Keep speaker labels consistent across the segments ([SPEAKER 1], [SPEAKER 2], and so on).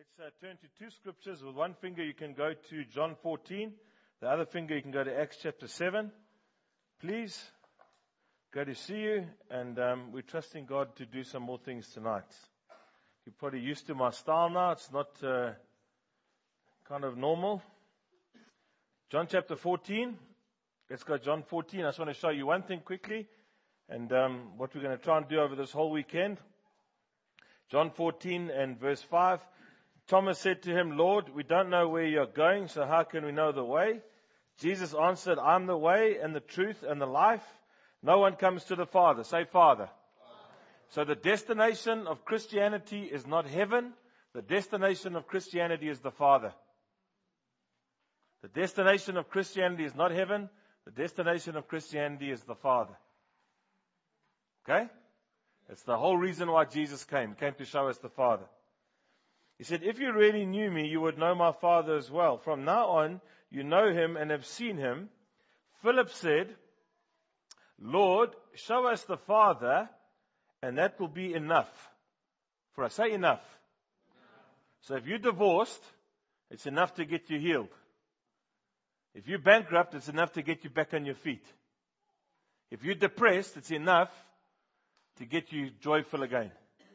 [SPEAKER 1] Let's turn to two scriptures. With one finger you can go to John 14. The other finger you can go to Acts chapter 7. Please, good to see you. And we're trusting God to do some more things tonight. You're probably used to my style now. It's not kind of normal. John chapter 14. Let's go John 14. I just want to show you one thing quickly. And what we're going to try and do over this whole weekend. John 14 and verse 5. Thomas said to him, Lord, we don't know where you're going, so how can we know the way? Jesus answered, I'm the way and the truth and the life. No one comes to the Father. Say Father. So the destination of Christianity is not heaven. The destination of Christianity is the Father. The destination of Christianity is not heaven. The destination of Christianity is the Father. Okay? It's the whole reason why Jesus came. He came to show us the Father. He said, if you really knew me, you would know my Father as well. From now on, you know him and have seen him. Philip said, Lord, show us the Father, and that will be enough for us. Say enough. So if you're divorced, it's enough to get you healed. If you're bankrupt, it's enough to get you back on your feet. If you're depressed, it's enough to get you joyful again.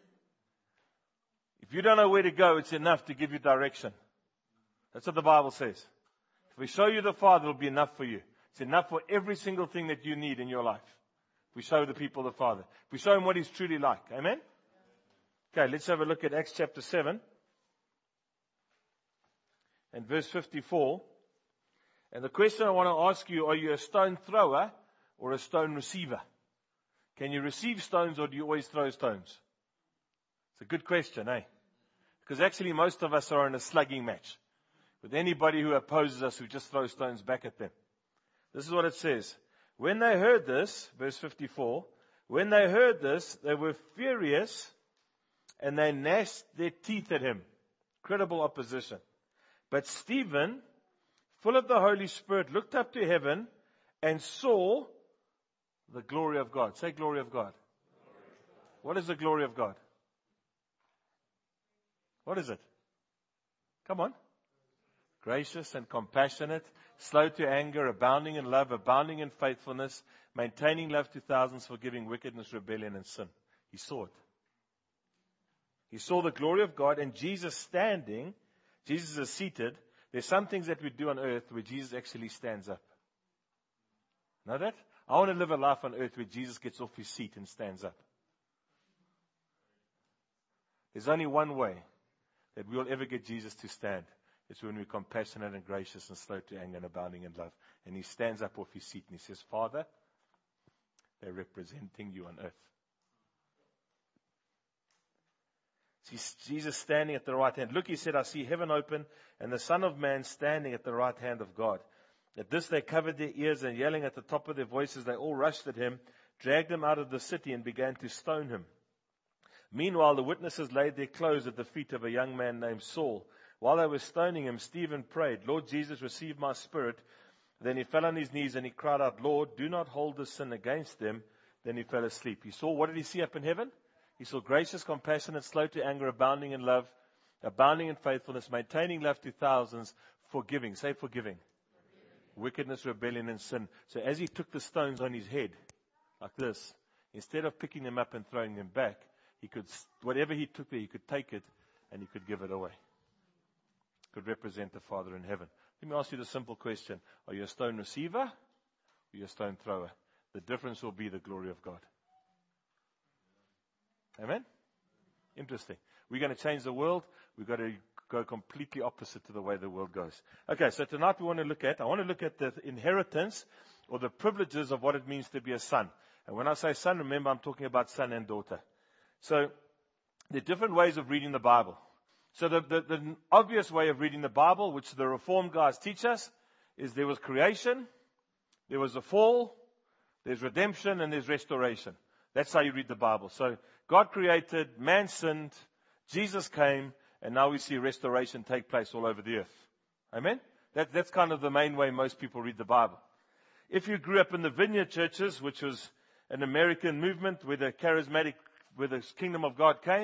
[SPEAKER 1] If you don't know where to go, it's enough to give you direction. That's what the Bible says. If we show you the Father, it'll be enough for you. It's enough for every single thing that you need in your life. If we show the people the Father. If we show him what he's truly like. Amen? Okay, let's have a look at Acts chapter 7. And verse 54. And the question I want to ask you, are you a stone thrower or a stone receiver? Can you receive stones or do you always throw stones? It's a good question, eh? Because actually most of us are in a slugging match. With anybody who opposes us, we just throw stones back at them. This is what it says. When they heard this, verse 54, when they heard this, they were furious and they gnashed their teeth at him. Incredible opposition. But Stephen, full of the Holy Spirit, looked up to heaven and saw the glory of God. Say glory of God. What is the glory of God? What is it? Come on. Gracious and compassionate, slow to anger, abounding in love, abounding in faithfulness, maintaining love to thousands, forgiving wickedness, rebellion, and sin. He saw it. He saw the glory of God, and Jesus standing. Jesus is seated. There's some things that we do on earth where Jesus actually stands up. Know that? I want to live a life on earth where Jesus gets off his seat and stands up. There's only one way that we'll ever get Jesus to stand. It's when we're compassionate and gracious and slow to anger and abounding in love. And he stands up off his seat and he says, Father, they're representing you on earth. See Jesus standing at the right hand. Look, he said, I see heaven open and the Son of Man standing at the right hand of God. At this they covered their ears and yelling at the top of their voices, they all rushed at him, dragged him out of the city and began to stone him. Meanwhile, the witnesses laid their clothes at the feet of a young man named Saul. While they were stoning him, Stephen prayed, Lord Jesus, receive my spirit. Then he fell on his knees and he cried out, Lord, do not hold this sin against them. Then he fell asleep. He saw, what did he see up in heaven? He saw gracious, compassionate, slow to anger, abounding in love, abounding in faithfulness, maintaining love to thousands, forgiving. Say forgiving. Wickedness, rebellion, and sin. So as he took the stones on his head, like this, instead of picking them up and throwing them back, he could, whatever he took there, he could take it and he could give it away. Could represent the Father in heaven. Let me ask you the simple question. Are you a stone receiver or are you a stone thrower? The difference will be the glory of God. Amen? Interesting. We're going to change the world. We've got to go completely opposite to the way the world goes. Okay, so tonight I want to look at the inheritance or the privileges of what it means to be a son. And when I say son, remember I'm talking about son and daughter. So there are different ways of reading the Bible. So the obvious way of reading the Bible, which the Reformed guys teach us, is there was creation, there was a fall, there's redemption, and there's restoration. That's how you read the Bible. So God created, man sinned, Jesus came, and now we see restoration take place all over the earth. Amen? That's kind of the main way most people read the Bible. If you grew up in the Vineyard churches, which was an American movement where the kingdom of God came,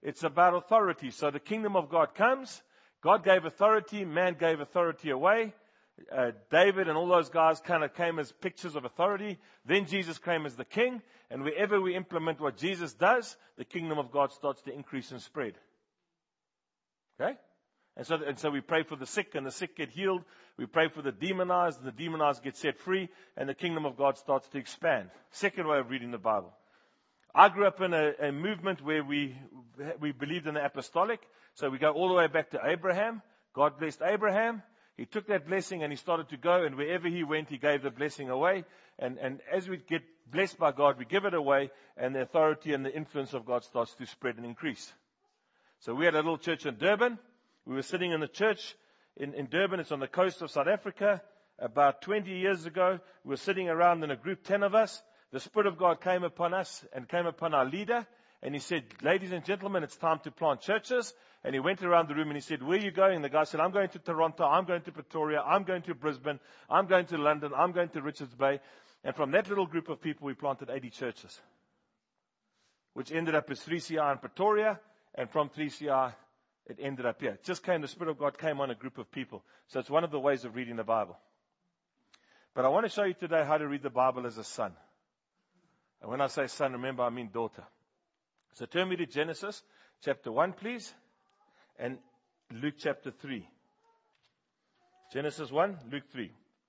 [SPEAKER 1] It's about authority. So the kingdom of God comes. God gave authority. Man gave authority away. David and all those guys kind of came as pictures of authority. Then Jesus came as the king. And wherever we implement what Jesus does, the kingdom of God starts to increase and spread. Okay? And so we pray for the sick, and the sick get healed. We pray for the demonized, and the demonized get set free, and the kingdom of God starts to expand. Second way of reading the Bible. I grew up in a movement where we believed in the apostolic. So we go all the way back to Abraham. God blessed Abraham. He took that blessing and he started to go, and wherever he went, he gave the blessing away. And as we get blessed by God, we give it away, and the authority and the influence of God starts to spread and increase. So we had a little church in Durban. We were sitting in the church in Durban. It's on the coast of South Africa. About 20 years ago, we were sitting around in a group, 10 of us. The Spirit of God came upon us and came upon our leader. And he said, ladies and gentlemen, it's time to plant churches. And he went around the room and he said, where are you going? The guy said, I'm going to Toronto. I'm going to Pretoria. I'm going to Brisbane. I'm going to London. I'm going to Richards Bay. And from that little group of people, we planted 80 churches, which ended up as 3CR in Pretoria. And from 3CR, it ended up here. It just came, the Spirit of God came on a group of people. So it's one of the ways of reading the Bible. But I want to show you today how to read the Bible as a son. And when I say son, remember, I mean daughter. So turn me to Genesis chapter 1, please. And Luke chapter 3. Genesis 1, Luke 3.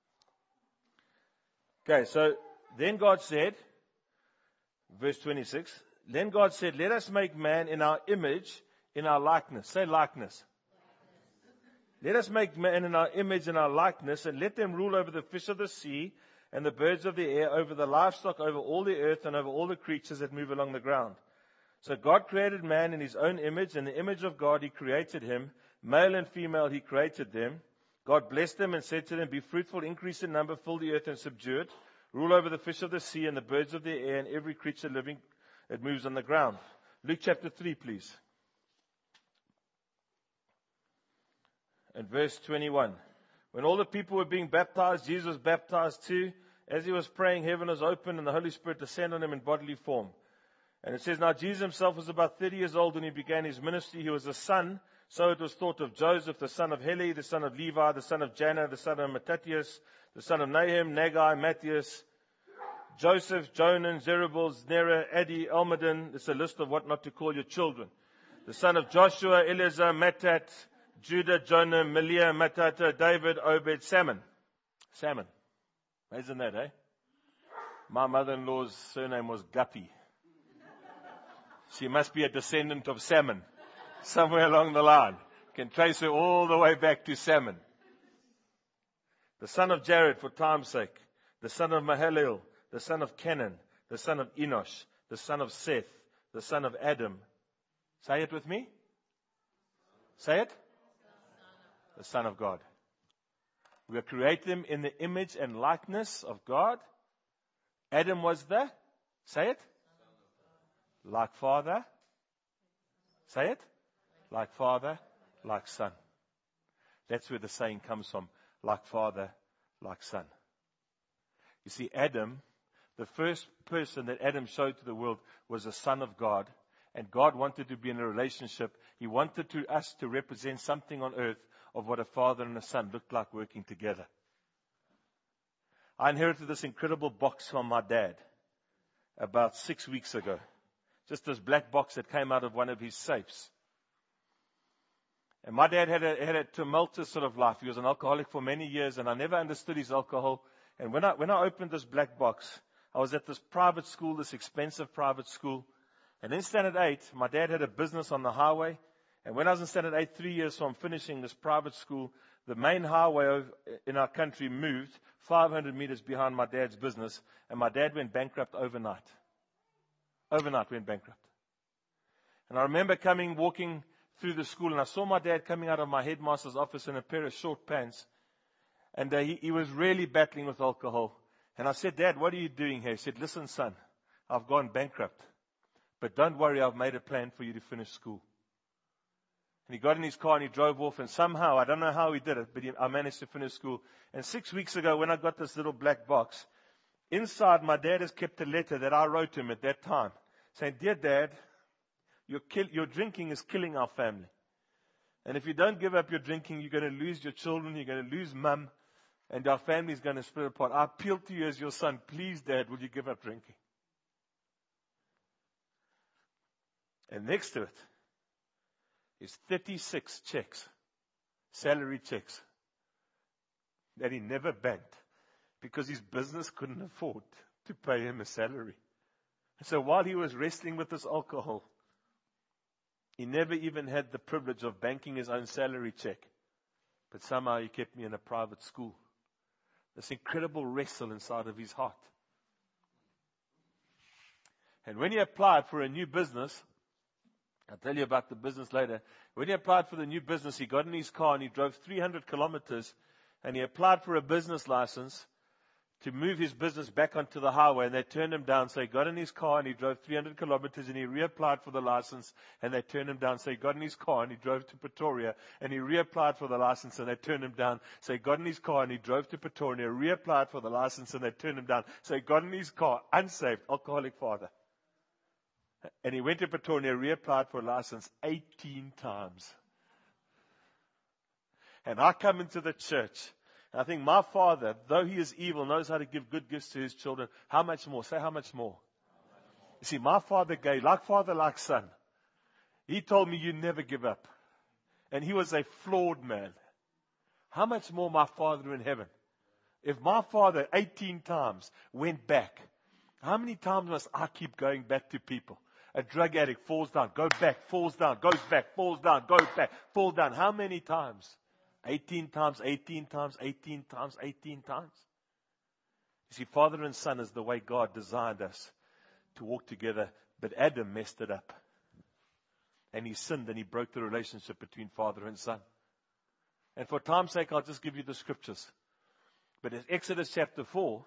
[SPEAKER 1] Okay, so then God said, verse 26, then God said, let us make man in our image, in our likeness. Say likeness. Let us make man in our image, in our likeness, and let them rule over the fish of the sea and the birds of the air, over the livestock, over all the earth, and over all the creatures that move along the ground. So God created man in his own image. In the image of God he created him. Male and female he created them. God blessed them and said to them, be fruitful, increase in number, fill the earth and subdue it. Rule over the fish of the sea and the birds of the air and every creature living that moves on the ground. Luke chapter 3, please. And verse 21. When all the people were being baptized, Jesus was baptized too. As he was praying, heaven was opened and the Holy Spirit descended on him in bodily form. And it says, now Jesus himself was about 30 years old when he began his ministry. He was a son. So it was thought of Joseph, the son of Heli, the son of Levi, the son of Janna, the son of Matthias, the son of Nahum, Nagai, Matthias, Joseph, Jonan, Zerubbabel, Nera, Adi, Almadin. It's a list of what not to call your children. The son of Joshua, Eleazar, Mattat, Judah, Jonah, Meliah, Mattata, David, Obed, Salmon. Salmon. Isn't that, eh? My mother-in-law's surname was Guppy. She must be a descendant of Salmon. Somewhere along the line. You can trace her all the way back to Salmon. The son of Jared, for time's sake. The son of Mahalalel. The son of Kenan. The son of Enosh. The son of Seth. The son of Adam. Say it with me. Say it. The Son of God. We create them in the image and likeness of God. Adam was the, say it, like father. Say it, like father, like son. That's where the saying comes from, like father, like son. You see, Adam, the first person that Adam showed to the world was a son of God. And God wanted to be in a relationship. He wanted us to represent something on earth of what a father and a son looked like working together. I inherited this incredible box from my dad about 6 weeks ago. Just this black box that came out of one of his safes. And my dad had a tumultuous sort of life. He was an alcoholic for many years, and I never understood his alcohol. And when I opened this black box, I was at this private school, this expensive private school. And in Standard 8, my dad had a business on the highway. And when I was in Standard 8, 3 years from finishing this private school, the main highway in our country moved 500 meters behind my dad's business. And my dad went bankrupt overnight. Overnight went bankrupt. And I remember walking through the school, and I saw my dad coming out of my headmaster's office in a pair of short pants. And he was really battling with alcohol. And I said, Dad, what are you doing here? He said, listen, son, I've gone bankrupt. But don't worry, I've made a plan for you to finish school. And he got in his car and he drove off, and somehow, I don't know how he did it, but I managed to finish school. And 6 weeks ago, when I got this little black box, inside my dad has kept a letter that I wrote to him at that time, saying, Dear Dad, Your drinking is killing our family. And if you don't give up your drinking, you're going to lose your children, you're going to lose mum, and our family is going to split apart. I appeal to you as your son, please, Dad, will you give up drinking? And next to it is 36 checks, salary checks, that he never banked because his business couldn't afford to pay him a salary. So while he was wrestling with this alcohol, he never even had the privilege of banking his own salary check. But somehow he kept me in a private school. This incredible wrestle inside of his heart. And when he applied for a new business, I'll tell you about the business later. When he applied for the new business, he got in his car and he drove 300 kilometers and he applied for a business license to move his business back onto the highway, and they turned him down. So he got in his car and he drove 300 kilometers and he reapplied for the license, and they turned him down. So he got in his car and he drove to Pretoria and he reapplied for the license, and they turned him down. So he got in his car and he drove to Pretoria and he reapplied for the license, and they turned him down. So he got in his car, unsaved, alcoholic father. And he went to Pretoria and reapplied for a license 18 times. And I come into the church. I think my Father, though He is evil, knows how to give good gifts to His children. How much more? Say how much more? You see, my Father gave, like Father, like Son. He told me, you never give up. And He was a flawed man. How much more my Father in heaven? If my Father 18 times went back, how many times must I keep going back to people? A drug addict falls down, goes back, falls down, goes back, falls down, goes back, falls down. How many times? 18 times, 18 times, 18 times, 18 times. You see, Father and Son is the way God designed us to walk together. But Adam messed it up. And he sinned and he broke the relationship between Father and Son. And for time's sake, I'll just give you the scriptures. But in Exodus chapter 4,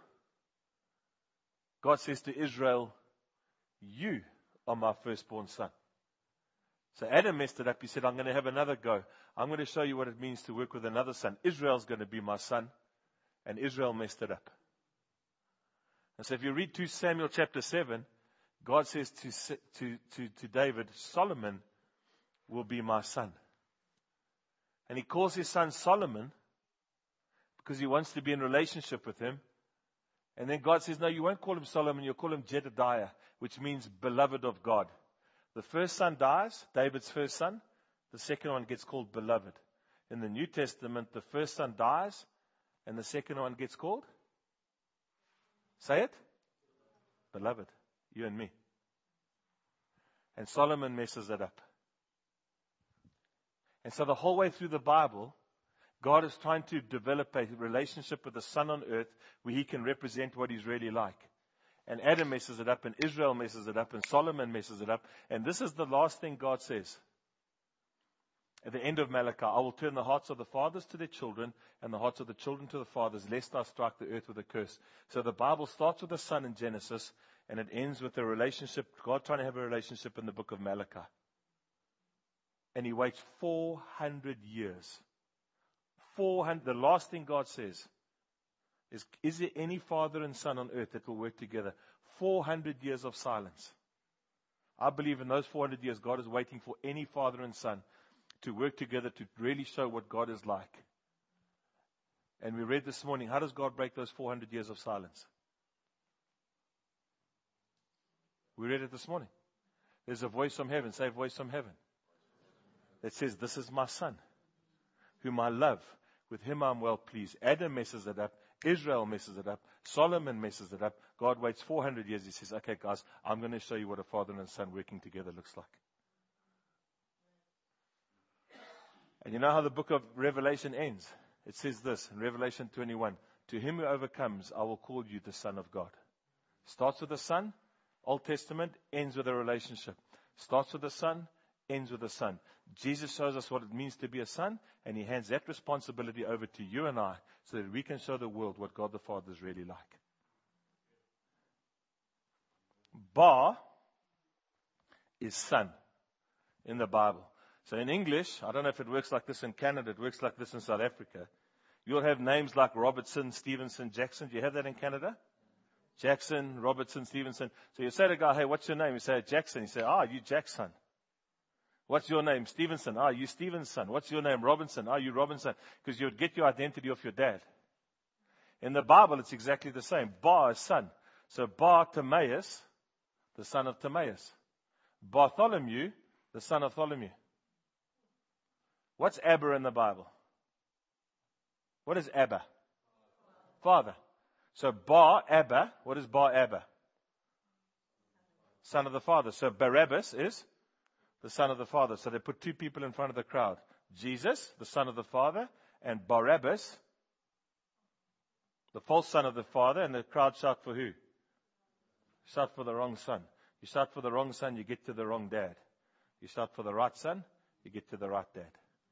[SPEAKER 1] God says to Israel, you are my firstborn son. So Adam messed it up. He said, I'm going to have another go. I'm going to show you what it means to work with another son. Israel's going to be my son. And Israel messed it up. And so if you read 2 Samuel chapter 7, God says to David, Solomon will be my son. And he calls his son Solomon because he wants to be in relationship with him. And then God says, no, you won't call him Solomon, you'll call him Jedediah, which means beloved of God. The first son dies, David's first son. The second one gets called beloved. In the New Testament, the first son dies, and the second one gets called? Say it? Beloved. You and me. And Solomon messes it up. And so the whole way through the Bible, God is trying to develop a relationship with the Son on earth where He can represent what He's really like. And Adam messes it up, and Israel messes it up, and Solomon messes it up. And this is the last thing God says. At the end of Malachi, I will turn the hearts of the fathers to their children, and the hearts of the children to the fathers, lest I strike the earth with a curse. So the Bible starts with the Son in Genesis, and it ends with a relationship, God trying to have a relationship in the book of Malachi. And He waits 400 years. 400. The last thing God says is there any father and son on earth that will work together? 400 years of silence. I believe in those 400 years, God is waiting for any father and son to work together to really show what God is like. And we read this morning, how does God break those 400 years of silence? We read it this morning. There's a voice from heaven, say voice from heaven, that says, this is my son, whom I love. With him I'm well pleased. Adam messes it up. Israel messes it up. Solomon messes it up. God waits 400 years. He says, okay, guys, I'm going to show you what a father and son working together looks like. And you know how the book of Revelation ends? It says this in Revelation 21. To him who overcomes, I will call you the Son of God. Starts with the Son, Old Testament, ends with a relationship. Starts with the Son, ends with the Son. Jesus shows us what it means to be a son, and He hands that responsibility over to you and I so that we can show the world what God the Father is really like. Ba is son in the Bible. So in English, I don't know if it works like this in Canada, it works like this in South Africa. You'll have names like Robertson, Stevenson, Jackson. Do you have that in Canada? Jackson, Robertson, Stevenson. So you say to a guy, hey, what's your name? You say, Jackson. You say, you Jackson. What's your name? Stevenson. Ah, you Stevenson. What's your name? Robinson. Ah, you Robinson. Because you would get your identity off your dad. In the Bible, it's exactly the same. Bar is son. So Bartimaeus, the son of Timaeus. Bartholomew, the son of Tholomew. What's Abba in the Bible? What is Abba? Father. So Bar Abba, what is Bar Abba? Son of the Father. So Barabbas is the son of the Father. So they put two people in front of the crowd. Jesus, the son of the Father, and Barabbas, the false son of the Father, and the crowd shout for who? Shout for the wrong son. You shout for the wrong son, you get to the wrong dad. You shout for the right son, you get to the right dad.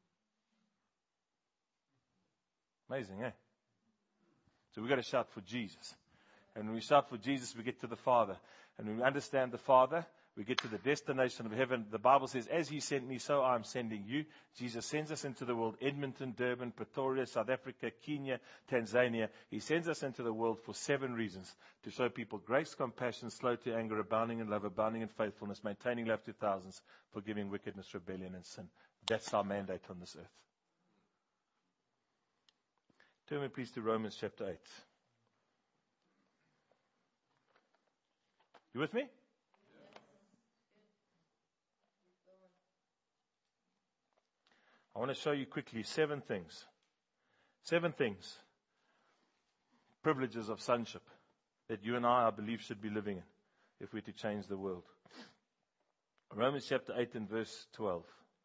[SPEAKER 1] Amazing, eh? So we've got to shout for Jesus. And when we shout for Jesus, we get to the Father. And when we understand the Father, we get to the destination of heaven. The Bible says, as He sent me, so I am sending you. Jesus sends us into the world. Edmonton, Durban, Pretoria, South Africa, Kenya, Tanzania. He sends us into the world for 7 reasons. To show people grace, compassion, slow to anger, abounding in love, abounding in faithfulness, maintaining love to thousands, forgiving wickedness, rebellion, and sin. That's our mandate on this earth. Turn me please to Romans chapter 8. You with me? I want to show you quickly 7 things. 7 things. Privileges of sonship that you and I believe, should be living in if we're to change the world. Romans chapter 8 and verse 12.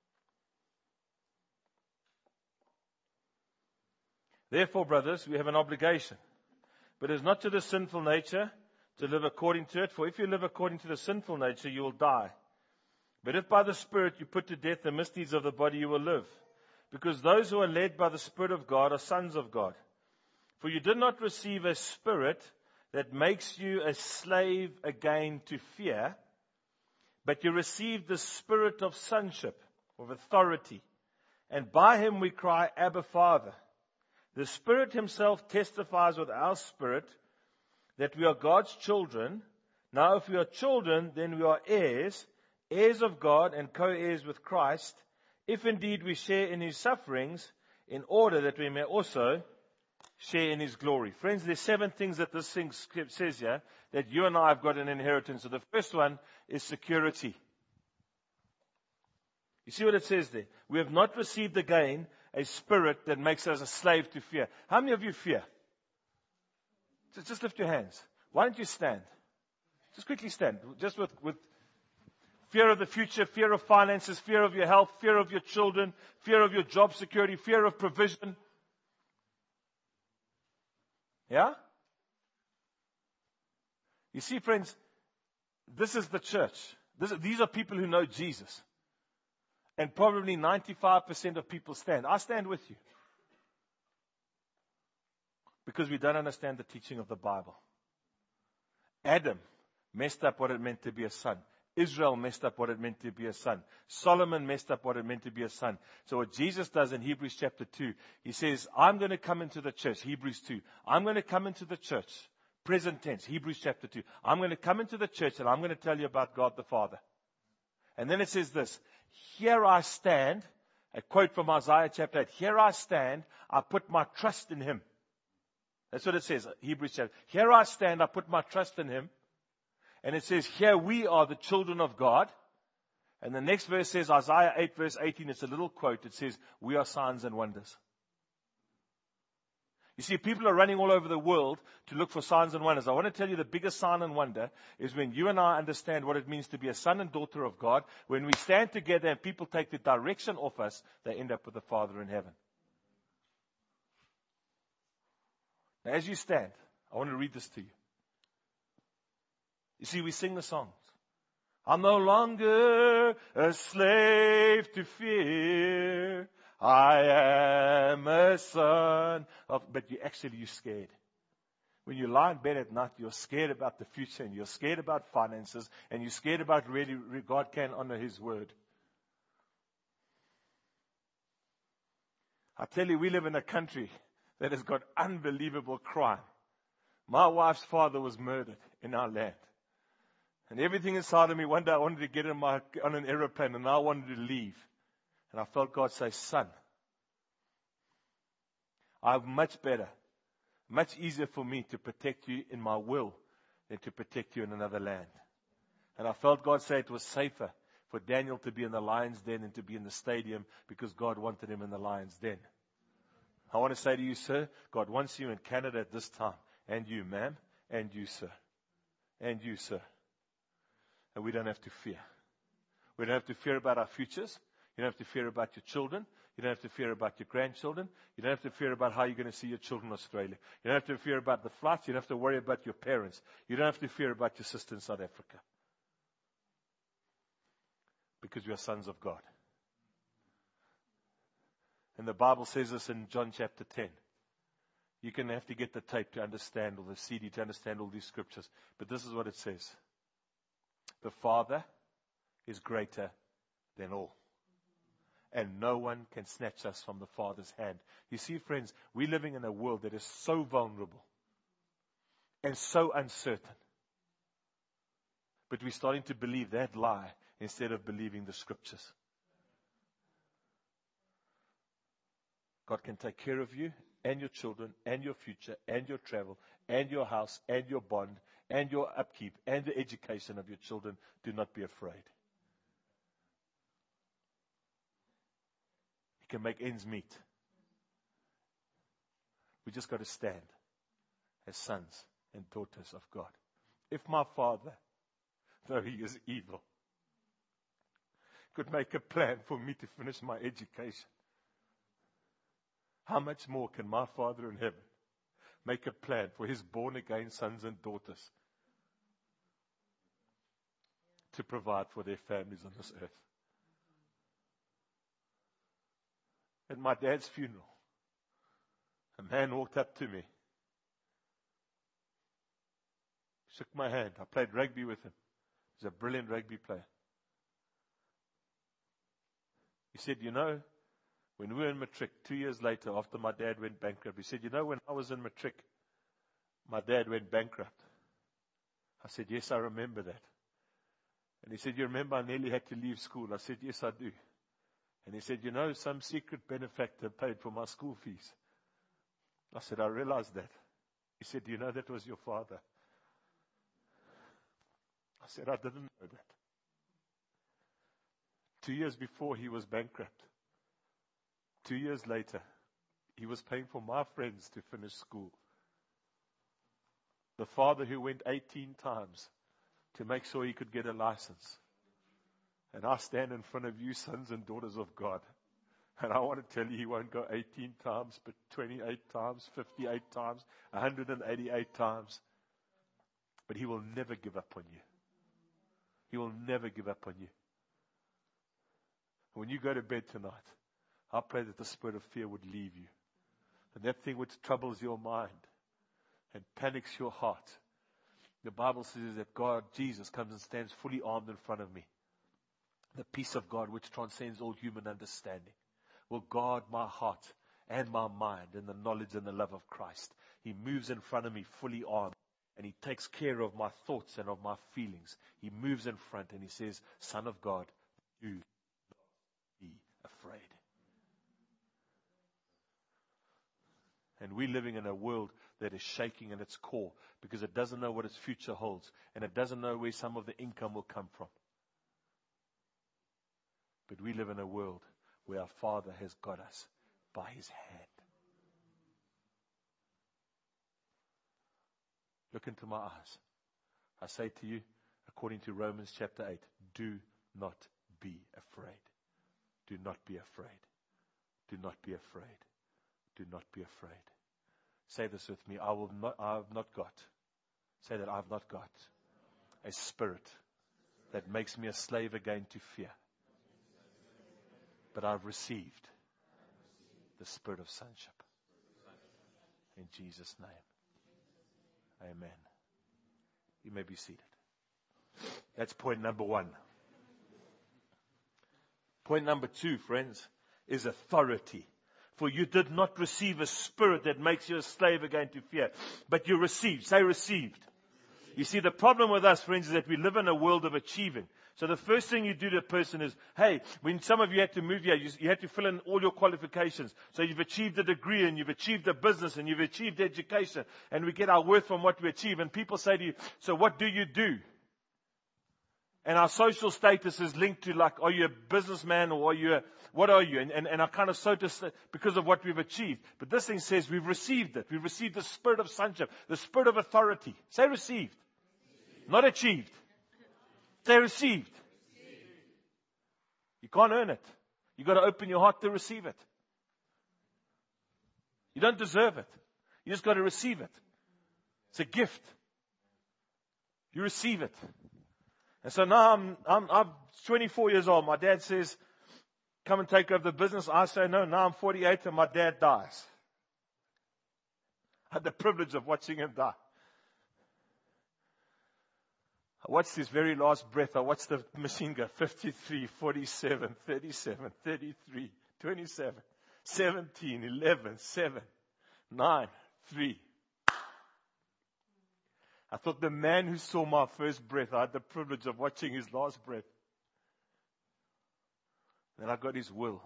[SPEAKER 1] Therefore, brothers, we have an obligation, but it is not to the sinful nature to live according to it. For if you live according to the sinful nature, you will die. But if by the Spirit you put to death the misdeeds of the body, you will live. Because those who are led by the Spirit of God are sons of God. For you did not receive a spirit that makes you a slave again to fear, but you received the spirit of sonship, of authority. And by Him we cry, Abba, Father. The Spirit Himself testifies with our spirit that we are God's children. Now if we are children, then we are heirs, heirs of God and co-heirs with Christ, if indeed we share in His sufferings, in order that we may also share in His glory. Friends, there's 7 things that this thing says here that you and I have got an inheritance. So the first one is security. You see what it says there? We have not received again a spirit that makes us a slave to fear. How many of you fear? Just lift your hands. Why don't you stand? Just quickly stand. Just with fear of the future, fear of finances, fear of your health, fear of your children, fear of your job security, fear of provision. Yeah? You see, friends, this is the church. These are people who know Jesus. And probably 95% of people stand. I stand with you. Because we don't understand the teaching of the Bible. Adam messed up what it meant to be a son. Israel messed up what it meant to be a son. Solomon messed up what it meant to be a son. So what Jesus does in Hebrews chapter 2, He says, I'm going to come into the church. Hebrews 2. I'm going to come into the church. Present tense. Hebrews chapter 2. I'm going to come into the church and I'm going to tell you about God the Father. And then it says this. Here I stand. A quote from Isaiah chapter 8. Here I stand. I put my trust in Him. That's what it says. Hebrews chapter. Here I stand. I put my trust in Him. And it says, here we are the children of God. And the next verse says, Isaiah 8 verse 18, it's a little quote. It says, we are signs and wonders. You see, people are running all over the world to look for signs and wonders. I want to tell you the biggest sign and wonder is when you and I understand what it means to be a son and daughter of God. When we stand together and people take the direction off us, they end up with the Father in heaven. Now, as you stand, I want to read this to you. You see, we sing the songs. I'm no longer a slave to fear. I am a son of... But you're scared. When you lie in bed at night, you're scared about the future, and you're scared about finances, and you're scared about really God can honor His word. I tell you, we live in a country that has got unbelievable crime. My wife's father was murdered in our land. And everything inside of me, one day I wanted to get on an aeroplane and I wanted to leave. And I felt God say, son, I'm much better, much easier for me to protect you in my will than to protect you in another land. And I felt God say it was safer for Daniel to be in the lion's den than to be in the stadium because God wanted him in the lion's den. I want to say to you, sir, God wants you in Canada at this time. And you, ma'am. And you, sir. And you, sir. And we don't have to fear. We don't have to fear about our futures. You don't have to fear about your children. You don't have to fear about your grandchildren. You don't have to fear about how you're going to see your children in Australia. You don't have to fear about the flights. You don't have to worry about your parents. You don't have to fear about your sister in South Africa. Because we are sons of God. And the Bible says this in John chapter 10. You can have to get the tape to understand, or the CD to understand all these scriptures. But this is what it says. The Father is greater than all. And no one can snatch us from the Father's hand. You see, friends, we're living in a world that is so vulnerable and so uncertain. But we're starting to believe that lie instead of believing the scriptures. God can take care of you and your children and your future and your travel and your house and your bond and your upkeep and the education of your children. Do not be afraid. He can make ends meet. We just got to stand as sons and daughters of God. If my father, though he is evil, could make a plan for me to finish my education, how much more can my Father in heaven make a plan for his born-again sons and daughters to provide for their families on this earth? At my dad's funeral, a man walked up to me, shook my hand. I played rugby with him. He's a brilliant rugby player. He said, you know, when we were in matric, 2 years later, after my dad went bankrupt, he said, you know, when I was in matric, my dad went bankrupt. I said, yes, I remember that. And he said, you remember I nearly had to leave school? I said, yes, I do. And he said, you know, some secret benefactor paid for my school fees. I said, I realized that. He said, do you know that was your father? I said, I didn't know that. 2 years before he was bankrupt. 2 years later, he was paying for my friends to finish school. The father who went 18 times to make sure he could get a license. And I stand in front of you, sons and daughters of God. And I want to tell you, he won't go 18 times, but 28 times, 58 times, 188 times. But he will never give up on you. He will never give up on you. When you go to bed tonight, I pray that the spirit of fear would leave you. And that thing which troubles your mind and panics your heart. The Bible says that God, Jesus, comes and stands fully armed in front of me. The peace of God, which transcends all human understanding, will guard my heart and my mind in the knowledge and the love of Christ. He moves in front of me fully armed, and he takes care of my thoughts and of my feelings. He moves in front and he says, Son of God, do not be afraid. And we're living in a world that is shaking in its core because it doesn't know what its future holds, and it doesn't know where some of the income will come from. But we live in a world where our Father has got us by his hand. Look into my eyes. I say to you, according to Romans chapter 8, do not be afraid. Do not be afraid. Do not be afraid. Do not be afraid. Say this with me. I have not got. Say that I have not got a spirit that makes me a slave again to fear. But I've received the spirit of sonship. In Jesus' name. Amen. You may be seated. That's point number one. Point number two, friends, is authority. For you did not receive a spirit that makes you a slave again to fear, but you received. Say received. You see, the problem with us, friends, is that we live in a world of achieving. So the first thing you do to a person is, hey, when some of you had to move here, you had to fill in all your qualifications. So you've achieved a degree, and you've achieved a business, and you've achieved education, and we get our worth from what we achieve. And people say to you, so what do you do? And our social status is linked to, like, are you a businessman, or what are you? And I kind of because of what we've achieved. But this thing says we've received it. We've received the spirit of sonship, the spirit of authority. Say received. Not achieved. Say received. You can't earn it. You've got to open your heart to receive it. You don't deserve it. You just got to receive it. It's a gift. You receive it. And so now I'm 24 years old. My dad says, come and take over the business. I say, no, now I'm 48 and my dad dies. I had the privilege of watching him die. I watched his very last breath. I watched the machine go 53, 47, 37, 33, 27, 17, 11, 7, 9, 3. I thought the man who saw my first breath, I had the privilege of watching his last breath. Then I got his will.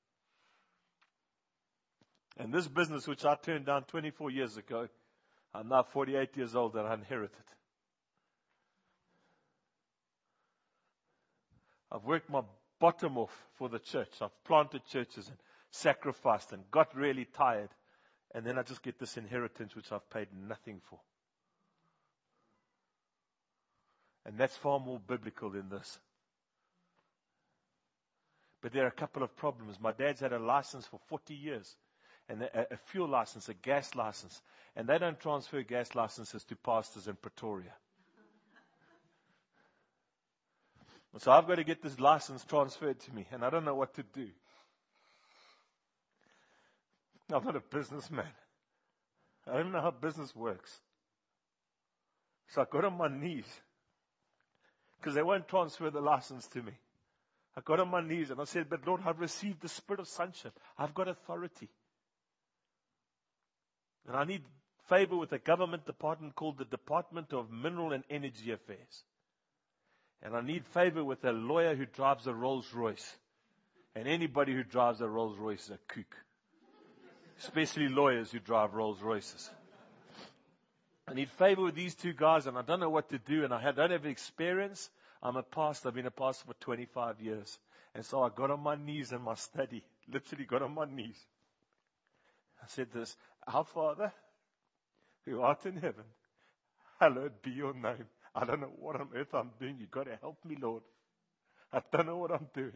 [SPEAKER 1] And this business, which I turned down 24 years ago, I'm now 48 years old and I inherited. I've worked my bottom off for the church. I've planted churches and sacrificed and got really tired. And then I just get this inheritance which I've paid nothing for. And that's far more biblical than this. But there are a couple of problems. My dad's had a license for 40 years. And a fuel license, a gas license. And they don't transfer gas licenses to pastors in Pretoria. So I've got to get this license transferred to me. And I don't know what to do. I'm not a businessman. I don't know how business works. So I got on my knees. Because they won't transfer the license to me. I got on my knees and I said, but Lord, I've received the spirit of sonship. I've got authority. And I need favor with a government department called the Department of Mineral and Energy Affairs. And I need favor with a lawyer who drives a Rolls Royce. And anybody who drives a Rolls Royce is a kook. Especially lawyers who drive Rolls Royces. I need favor with these two guys, and I don't know what to do, and I don't have experience. I'm a pastor. I've been a pastor for 25 years. And so I got on my knees in my study, literally got on my knees. I said this, our Father, who art in heaven, hallowed be your name. I don't know what on earth I'm doing. You've got to help me, Lord. I don't know what I'm doing.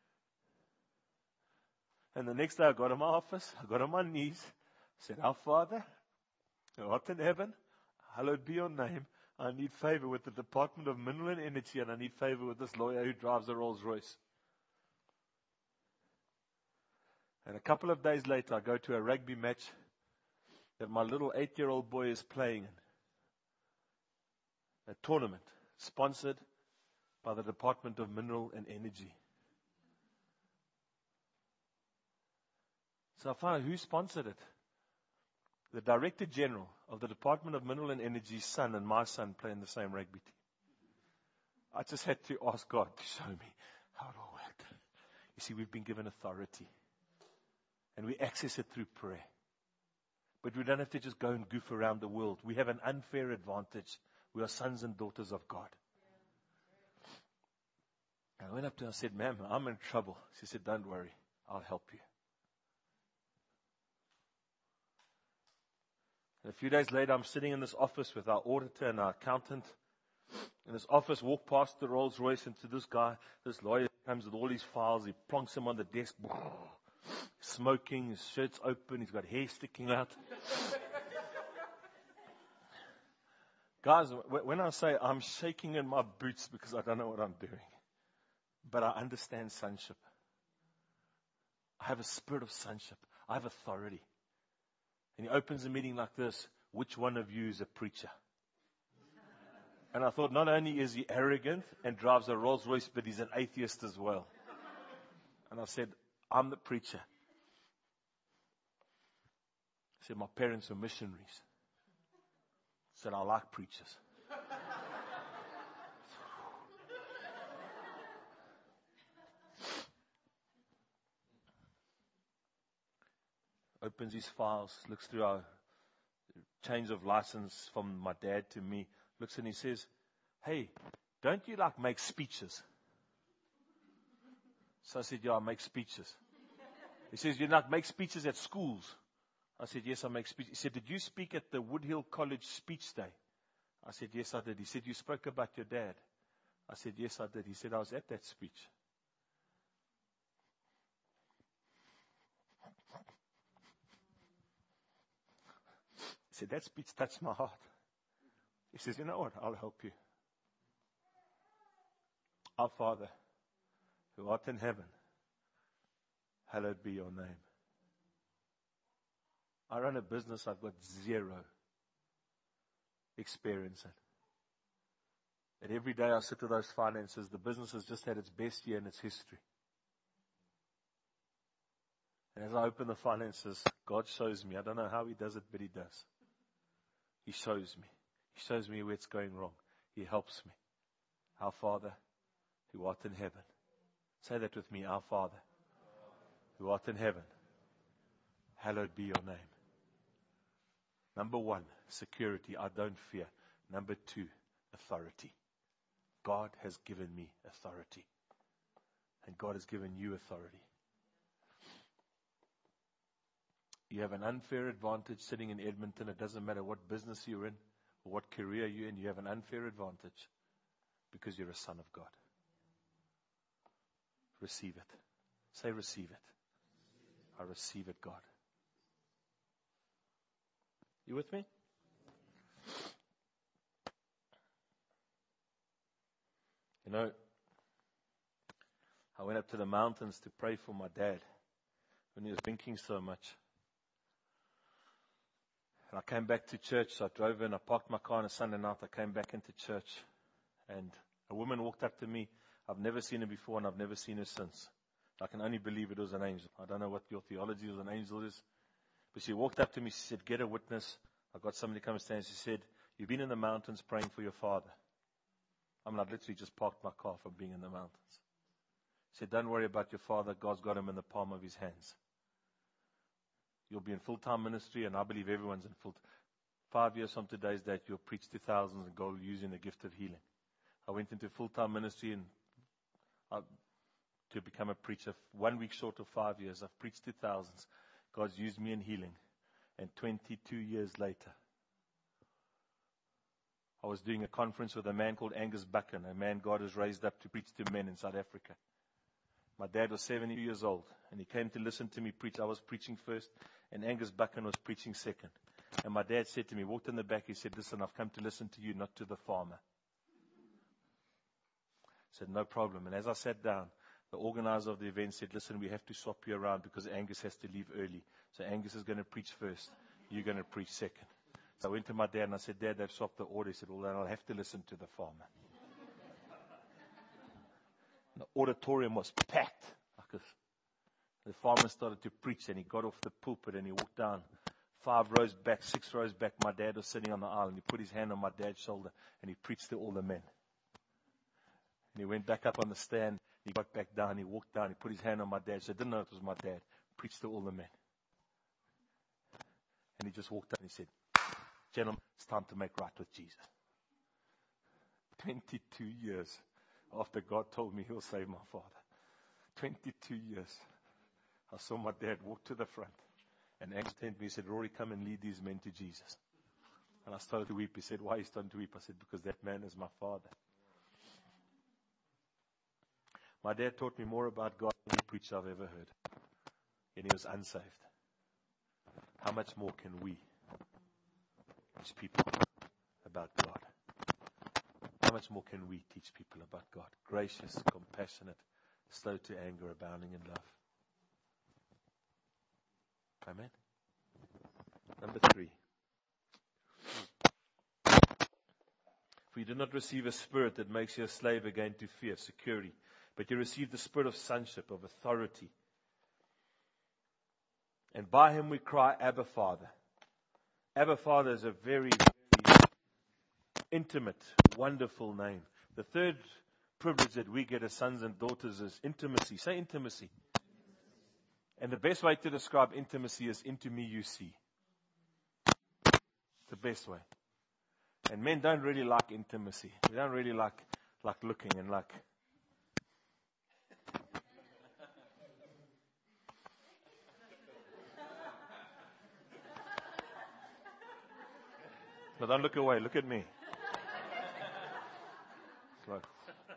[SPEAKER 1] And the next day I got in my office, I got on my knees, said, our Father, who art in heaven, hallowed be your name. I need favor with the Department of Mineral and Energy, and I need favor with this lawyer who drives a Rolls Royce. And a couple of days later, I go to a rugby match that my little 8-year-old boy is playing in. A tournament sponsored by the Department of Mineral and Energy. So I found out who sponsored it. The Director General of the Department of Mineral and Energy's son and my son play in the same rugby team. I just had to ask God to show me how it all worked. You see, we've been given authority. And we access it through prayer. But we don't have to just go and goof around the world. We have an unfair advantage. We are sons and daughters of God. I went up to her and said, ma'am, I'm in trouble. She said, don't worry, I'll help you. And a few days later, I'm sitting in this office with our auditor and our accountant. In this office, walk past the Rolls Royce, and to this guy, this lawyer comes with all his files. He plonks them on the desk. Smoking, his shirt's open, he's got hair sticking out. Guys, when I say I'm shaking in my boots because I don't know what I'm doing, but I understand sonship. I have a spirit of sonship. I have authority. And he opens a meeting like this. Which one of you is a preacher? And I thought, not only is he arrogant and drives a Rolls Royce, but he's an atheist as well. And I said, I'm the preacher. He said, my parents were missionaries. I said, I like preachers. opens his files, looks through our change of license from my dad to me, looks and he says, "Hey, don't you make speeches?" So I said, "Yeah, I make speeches." He says, "You make speeches at schools?" I said, "Yes, I make speeches." He said, "Did you speak at the Woodhill College Speech Day?" I said, "Yes, I did." He said, "You spoke about your dad?" I said, "Yes, I did." He said, "I was at that speech." He said, "That speech touched my heart." He says, "You know what? I'll help you. Our Father, who art in heaven, hallowed be your name." I run a business I've got zero experience in. And every day I sit with those finances, the business has just had its best year in its history. And as I open the finances, God shows me. I don't know how He does it, but He does. He shows me. He shows me where it's going wrong. He helps me. Our Father, who art in heaven. Say that with me. Our Father, who art in heaven, hallowed be your name. Number one, security. I don't fear. Number two, authority. God has given me authority. And God has given you authority. You have an unfair advantage sitting in Edmonton. It doesn't matter what business you're in or what career you're in. You have an unfair advantage because you're a son of God. Receive it. Say, receive it. I receive it, God. You with me? You know, I went up to the mountains to pray for my dad when he was drinking so much. And I came back to church, so I drove in, I parked my car on a Sunday night, I came back into church, and a woman walked up to me. I've never seen her before, and I've never seen her since. I can only believe it was an angel. I don't know what your theology of an angel is. But she walked up to me, she said, "Get a witness." I got somebody to come and stand. She said, "You've been in the mountains praying for your father." I literally just parked my car from being in the mountains. She said, "Don't worry about your father. God's got him in the palm of His hands. You'll be in full-time ministry," and I believe everyone's in full. 5 years from today's date, you'll preach to thousands and go using the gift of healing. I went into full-time ministry and to become a preacher. 1 week short of 5 years, I've preached to thousands. God's used me in healing. And 22 years later, I was doing a conference with a man called Angus Buchan, a man God has raised up to preach to men in South Africa. My dad was 70 years old, and he came to listen to me preach. I was preaching first, and Angus Buchan was preaching second. And my dad said to me, walked in the back, he said, "Listen, I've come to listen to you, not to the farmer." I said, "No problem." And as I sat down, the organizer of the event said, "Listen, we have to swap you around because Angus has to leave early. So Angus is going to preach first. You're going to preach second." So I went to my dad and I said, "Dad, they've swapped the order." He said, "Well, then I'll have to listen to the farmer." The auditorium was packed. The farmer started to preach and he got off the pulpit and he walked down 5 rows back, 6 rows back. My dad was sitting on the aisle and he put his hand on my dad's shoulder and he preached to all the men. And he went back up on the stand. He got back down. He walked down. He put his hand on my dad. So I didn't know it was my dad. Preached to all the men. And he just walked up and he said, "Gentlemen, it's time to make right with Jesus." 22 years after God told me He'll save my father. 22 years. I saw my dad walk to the front. And Angus turned to me, he said, "Rory, come and lead these men to Jesus." And I started to weep. He said, "Why are you starting to weep?" I said, "Because that man is my father." My dad taught me more about God than any preacher I've ever heard. And he was unsaved. How much more can we teach people about God? How much more can we teach people about God? Gracious, compassionate, slow to anger, abounding in love. Amen. Number 3. For you did not receive a spirit that makes you a slave again to fear, security, but you received the spirit of sonship, of authority. And by Him we cry, "Abba, Father." Abba, Father is a very, very intimate, wonderful name. The third privilege that we get as sons and daughters is intimacy. Say intimacy. And the best way to describe intimacy is into me you see. The best way. And men don't really like intimacy. We don't really like looking and like. No, don't look away. Look at me. It's like,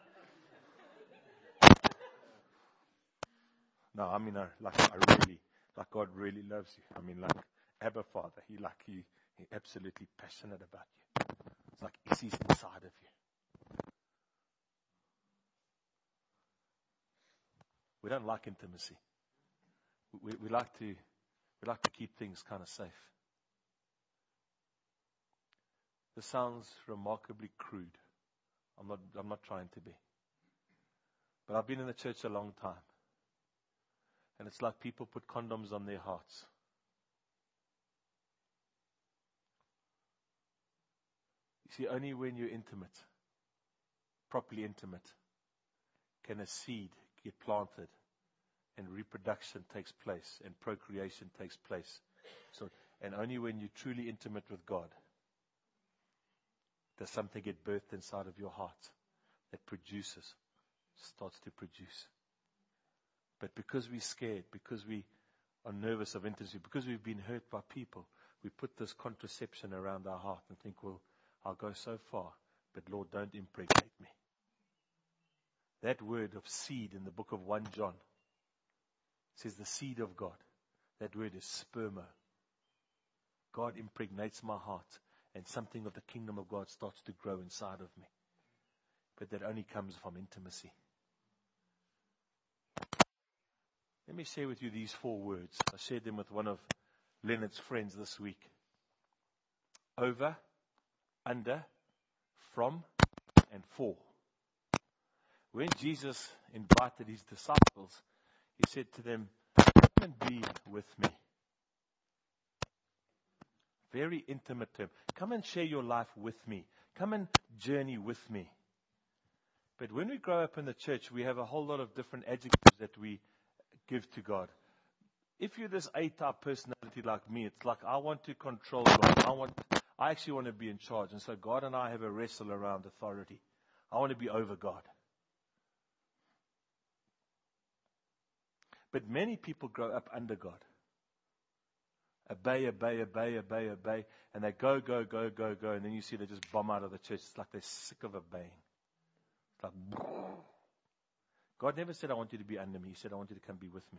[SPEAKER 1] no, I mean, like God really loves you. I mean, like Abba Father, He absolutely passionate about you. It's like He's inside of you. We don't like intimacy. We like to keep things kind of safe. This sounds remarkably crude. I'm not trying to be. But I've been in the church a long time. And it's like people put condoms on their hearts. You see, only when you're intimate, properly intimate, can a seed get planted and reproduction takes place and procreation takes place. And only when you're truly intimate with God does something get birthed inside of your heart that starts to produce. But because we're scared, because we are nervous of intimacy, because we've been hurt by people, we put this contraception around our heart and think, well, I'll go so far, but Lord, don't impregnate me. That word of seed in the book of 1 John says the seed of God. That word is sperma. God impregnates my heart and something of the kingdom of God starts to grow inside of me. But that only comes from intimacy. Let me share with you these 4 words. I shared them with one of Leonard's friends this week. Over, under, from, and for. When Jesus invited His disciples, He said to them, come and be with me. Very intimate term. Come and share your life with me. Come and journey with me. But when we grow up in the church, we have a whole lot of different adjectives that we give to God. If you're this A-type personality like me, it's like I want to control God. I actually want to be in charge. And so God and I have a wrestle around authority. I want to be over God. But many people grow up under God. Obey, obey, obey, obey, obey. And they go. And then you see they just bomb out of the church. It's like they're sick of obeying. It's like, God never said, I want you to be under me. He said, I want you to come be with me.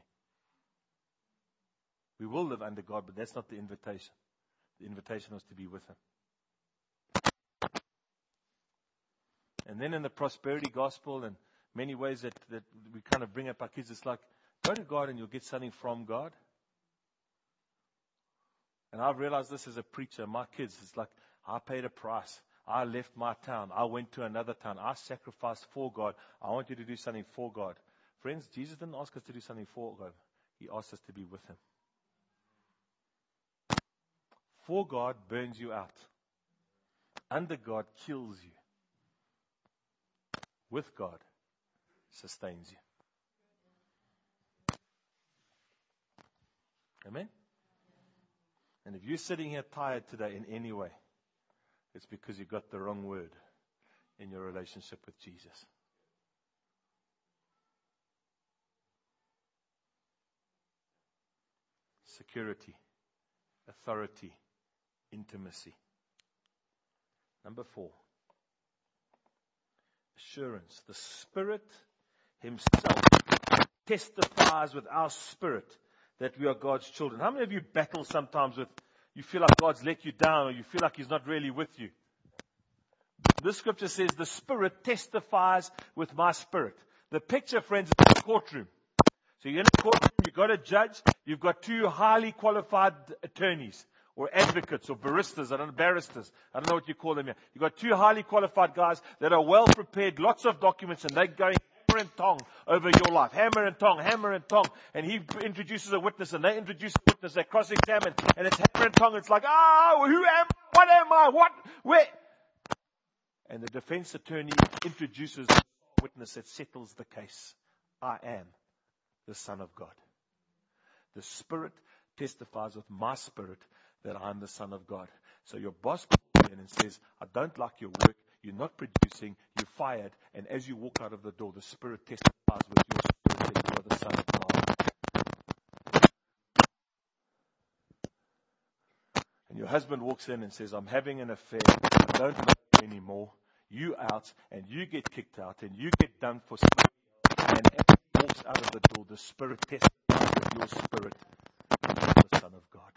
[SPEAKER 1] We will live under God, but that's not the invitation. The invitation was to be with Him. And then in the prosperity gospel and many ways that we kind of bring up our kids, it's like, go to God and you'll get something from God. And I've realized this as a preacher. My kids, it's like, I paid a price. I left my town. I went to another town. I sacrificed for God. I want you to do something for God. Friends, Jesus didn't ask us to do something for God. He asked us to be with Him. For God burns you out. Under God kills you. With God sustains you. Amen? And if you're sitting here tired today in any way, it's because you got the wrong word in your relationship with Jesus. Security, authority, intimacy. Number 4. Assurance. The Spirit Himself testifies with our spirit that we are God's children. How many of you battle sometimes with, you feel like God's let you down or you feel like He's not really with you? This scripture says the Spirit testifies with my spirit. The picture, friends, is in the courtroom. So you're in a courtroom, you've got a judge, you've got 2 highly qualified attorneys or advocates or barristers. I don't know what you call them here. You've got 2 highly qualified guys that are well prepared, lots of documents, and they're going hammer and tong over your life. Hammer and tong, hammer and tong. And he introduces a witness and they introduce a witness. They cross-examine and it's hammer and tong. It's like, who am I? What am I? What? Where? And the defense attorney introduces a witness that settles the case. I am the Son of God. The Spirit testifies with my spirit that I'm the Son of God. So your boss comes in and says, I don't like your work. You're not producing. You're fired. And as you walk out of the door, the Spirit testifies with your spirit that you are the Son of God. And your husband walks in and says, I'm having an affair. I don't love you anymore. You out, and you get kicked out, and you get done for somebody else. And as he walks out of the door, the Spirit testifies with your spirit that you are the Son of God.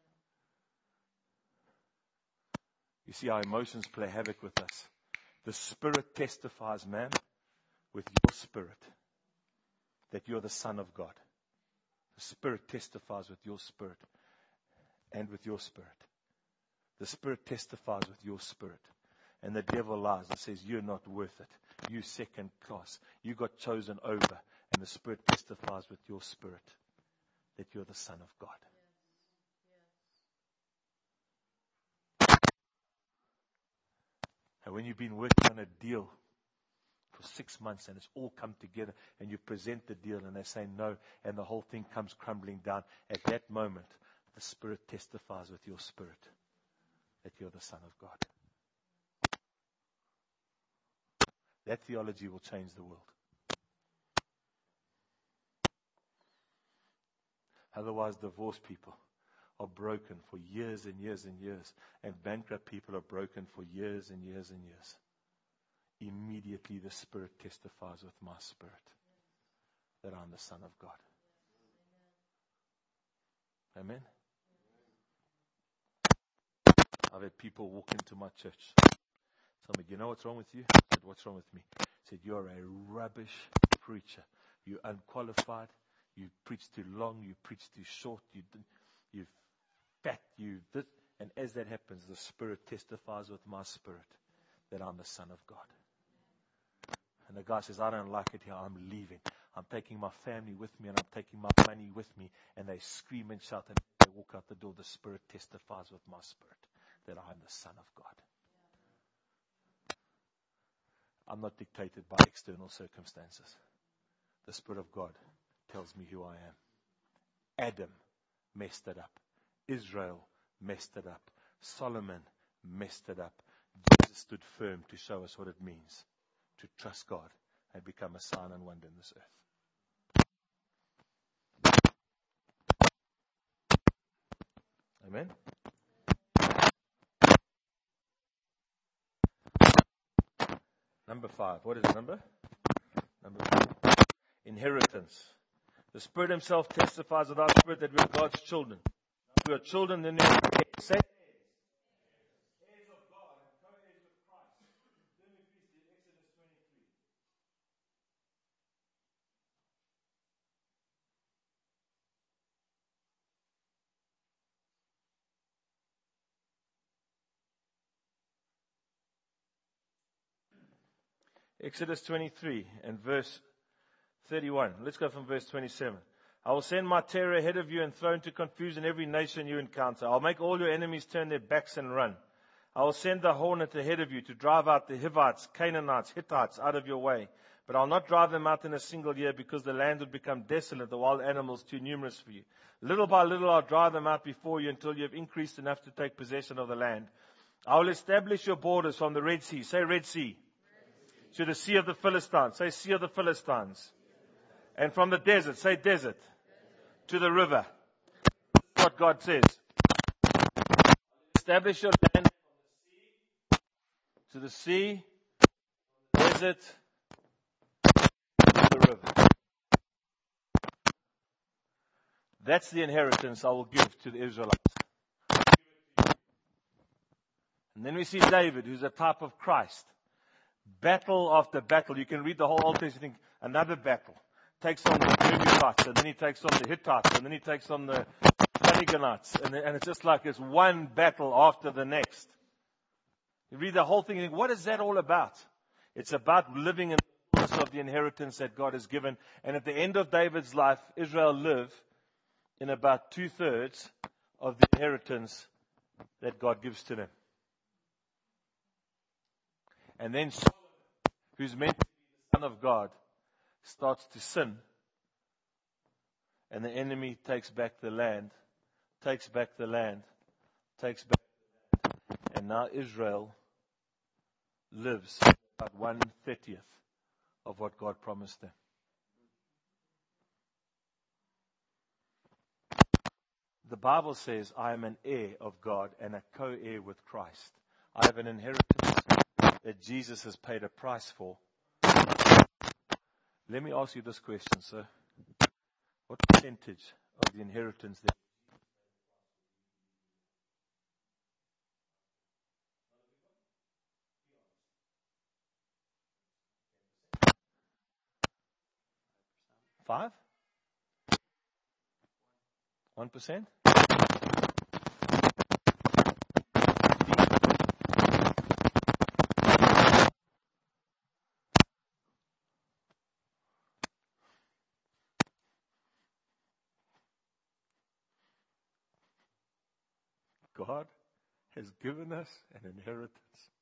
[SPEAKER 1] You see, our emotions play havoc with us. The Spirit testifies, man, with your spirit that you're the Son of God. The Spirit testifies with your spirit and with your spirit. The Spirit testifies with your spirit. And the devil lies and says, you're not worth it. You second class. You got chosen over. And the Spirit testifies with your spirit that you're the Son of God. And when you've been working on a deal for 6 months and it's all come together and you present the deal and they say no and the whole thing comes crumbling down, at that moment, the Spirit testifies with your spirit that you're the Son of God. That theology will change the world. Otherwise, divorced people are broken for years and years and years, and bankrupt people are broken for years and years and years. Immediately, the Spirit testifies with my spirit that I'm the Son of God. Amen? I've had people walk into my church. Tell me, do you know what's wrong with you? I said, what's wrong with me? I said, you're a rubbish preacher. You're unqualified. You preach too long. You preach too short. You're fat. And as that happens, the Spirit testifies with my spirit that I'm the Son of God. And the guy says, I don't like it here. I'm leaving. I'm taking my family with me and I'm taking my money with me. And they scream and shout and they walk out the door. The Spirit testifies with my spirit that I'm the Son of God. I'm not dictated by external circumstances. The Spirit of God tells me who I am. Adam messed it up. Israel messed it up. Solomon messed it up. Jesus stood firm to show us what it means to trust God and become a sign and wonder in this earth. Amen? Number 5. What is the number? Number 5. Inheritance. The Spirit Himself testifies with our spirit that we are God's children. If we are children, then we are say heirs of God and co-heirs with Christ. Then we please to Exodus 23. Exodus 23 and verse 31. Let's go from verse 27. I will send my terror ahead of you and throw into confusion every nation you encounter. I'll make all your enemies turn their backs and run. I will send the hornet ahead of you to drive out the Hivites, Canaanites, Hittites out of your way. But I'll not drive them out in a single year because the land would become desolate, the wild animals too numerous for you. Little by little I'll drive them out before you until you have increased enough to take possession of the land. I will establish your borders from the Red Sea. Say Red Sea. To the Sea of the Philistines. Say Sea of the Philistines. And from the desert. Say desert. To the river. That's what God says. Establish your land from the sea, desert, to the river. That's the inheritance I will give to the Israelites. And then we see David, who's a type of Christ. Battle after battle. You can read the whole Old Testament. Another battle. Takes on the Jebusites, and then he takes on the Hittites, and then he takes on the Canaanites. And it's just like it's one battle after the next. You read the whole thing and think, what is that all about? It's about living in the fullness of the inheritance that God has given. And at the end of David's life, Israel lived in about 2/3 of the inheritance that God gives to them. And then Solomon, who's meant to be the Son of God, starts to sin And the enemy takes back the land, takes back the land, takes back the land. And now Israel lives about 1/30 of what God promised them. The Bible says, I am an heir of God and a co-heir with Christ. I have an inheritance that Jesus has paid a price for. Let me ask you this question, sir. What percentage of the inheritance that 5? 1%? God has given us an inheritance.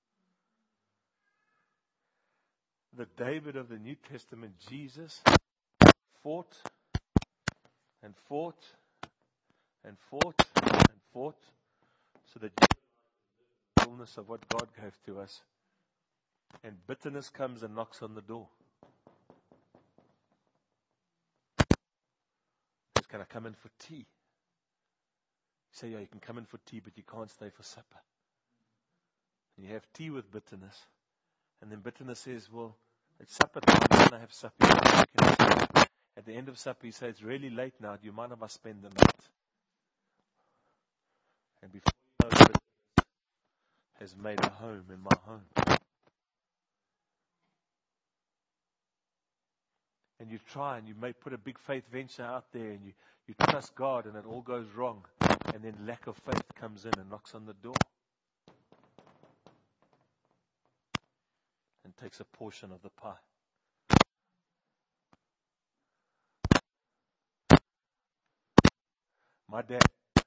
[SPEAKER 1] The David of the New Testament, Jesus, fought and fought and fought and fought so that you get the fullness of what God gave to us. And bitterness comes and knocks on the door. Says, can I come in for tea? You say, yeah, you can come in for tea, but you can't stay for supper. And you have tea with bitterness. And then bitterness says, well, it's supper time. When I have supper, you can have supper. At the end of supper, you say, it's really late now. Do you mind if I spend the night? And before you know, bitterness has made a home in my home. And you try and you may put a big faith venture out there and you trust God and it all goes wrong. And then lack of faith comes in and knocks on the door. And takes a portion of the pie. My dad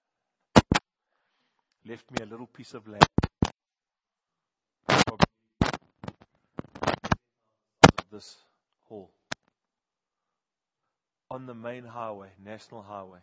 [SPEAKER 1] left me a little piece of land. Probably of this hall. On the main highway, National Highway.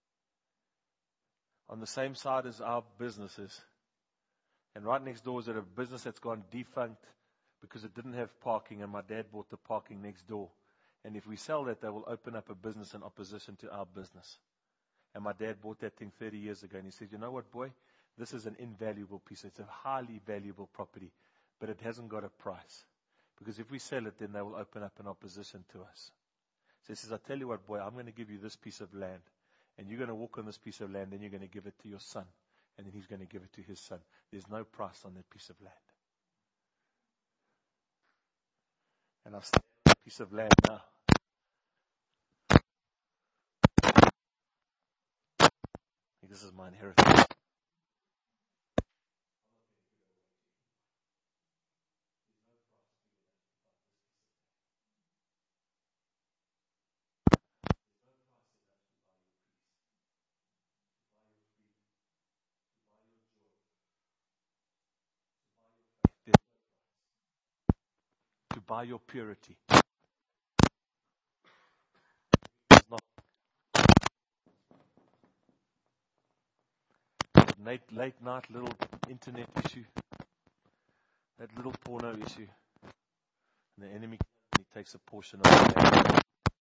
[SPEAKER 1] On the same side as our businesses. And right next door is a business that's gone defunct because it didn't have parking, and my dad bought the parking next door. And if we sell that, they will open up a business in opposition to our business. And my dad bought that thing 30 years ago, and he said, you know what, boy? This is an invaluable piece. It's a highly valuable property, but it hasn't got a price. Because if we sell it, then they will open up an opposition to us. So he says, I tell you what, boy, I'm going to give you this piece of land. And you're going to walk on this piece of land, then you're going to give it to your son. And then he's going to give it to his son. There's no price on that piece of land. And I've stayed on that piece of land now. This is my inheritance. To buy your purity. It's not late night little internet issue. That little porno issue. And the enemy he takes a portion of it.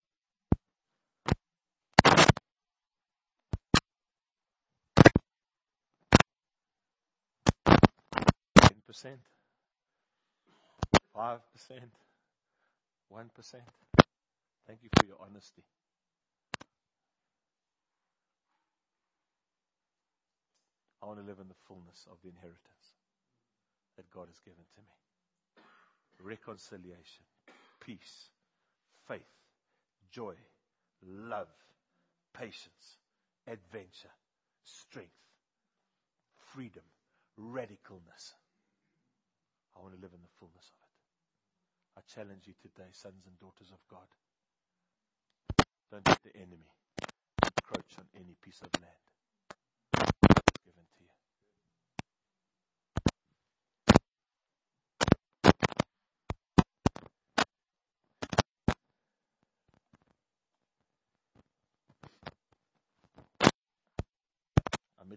[SPEAKER 1] 10%. 5%. 1%. Thank you for your honesty. I want to live in the fullness of the inheritance that God has given to me. Reconciliation, peace, faith, joy, love, patience, adventure, strength, freedom, radicalness. I want to live in the fullness of it. I challenge you today, sons and daughters of God. Don't let the enemy encroach on any piece of land given to you.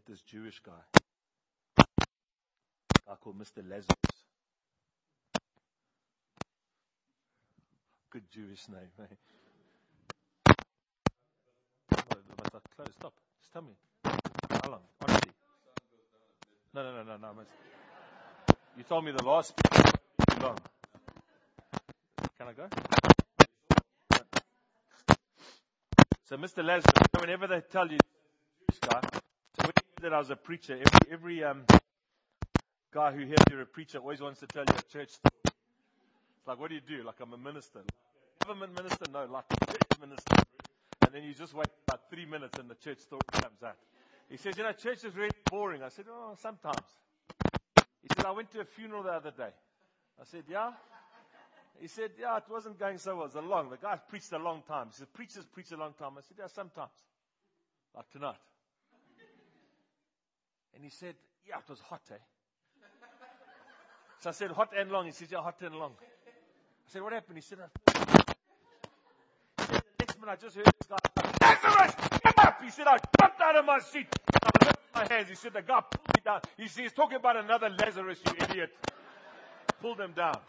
[SPEAKER 1] this Jewish guy, a guy called Mr. Lazarus. Good Jewish name, eh? Must I close? Stop. Just tell me. How long? Honestly. No. You told me the last speech was too long. Can I go? So Mr. Lazarus, whenever they tell you Jewish guy, so when you hear that I was a preacher, every guy who hears you're a preacher always wants to tell you a church story. It's like, what do you do? Like, I'm a minister. Like, government minister? No, like a church minister. And then you just wait about 3 minutes and the church story comes out. He says, church is really boring. I said, oh, sometimes. He said, I went to a funeral the other day. I said, yeah? He said, yeah, it wasn't going so well. It was long. The guy preached a long time. He said, preachers preach a long time. I said, yeah, sometimes. Like tonight. And he said, yeah, it was hot, eh? So I said, hot and long. He said, yeah, hot and long. I said, what happened? He said, the next minute I just heard this guy, Lazarus, get up! He said, I jumped out of my seat. I lifted my hands. He said, the guy pulled me down. He's talking about another Lazarus, you idiot. Pulled him down.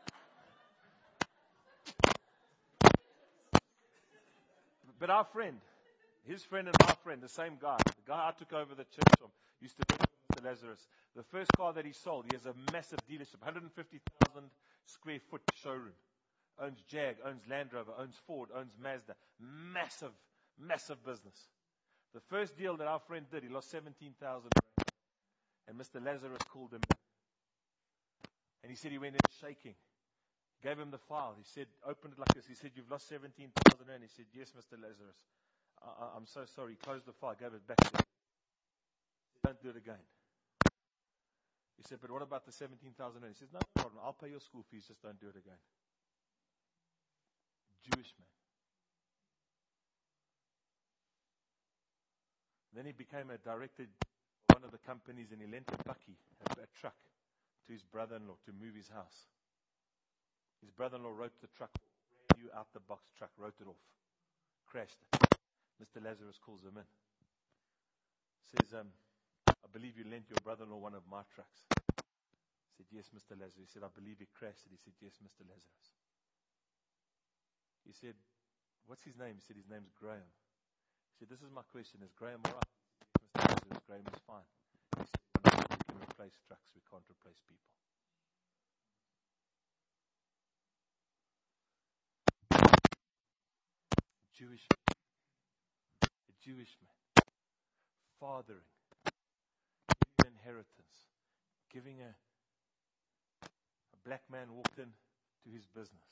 [SPEAKER 1] But our friend, his friend and my friend, the same guy, the guy I took over the church from, used to be Mr. Lazarus. The first car that he sold, he has a massive dealership, 150,000 square foot showroom. Owns Jag, owns Land Rover, owns Ford, owns Mazda. Massive, massive business. The first deal that our friend did, he lost 17,000. And Mr. Lazarus called him. And he said he went in shaking. Gave him the file. He said, opened it like this. He said, you've lost 17,000 rand. He said, yes, Mr. Lazarus. I'm so sorry. He closed the file, gave it back to him. Don't do it again. He said, but what about the 17,000 rand? He says, no problem. I'll pay your school fees. Just don't do it again. Jewish man. Then he became a director of one of the companies, and he lent a bakkie, a truck, to his brother-in-law to move his house. His brother-in-law wrote the truck, brand new out-the-box truck, wrote it off, crashed it. Mr. Lazarus calls him in. Says, I believe you lent your brother-in-law one of my trucks. He said, yes, Mr. Lazarus. He said, I believe he crashed it. He said, yes, Mr. Lazarus. He said, what's his name? He said, his name's Graham. He said, this is my question. Is Graham all right? Mr. Lazarus, Graham is fine. He said, we can replace trucks. We can't replace people. A Jewish man, fathering, giving inheritance, giving a black man walked in to his business.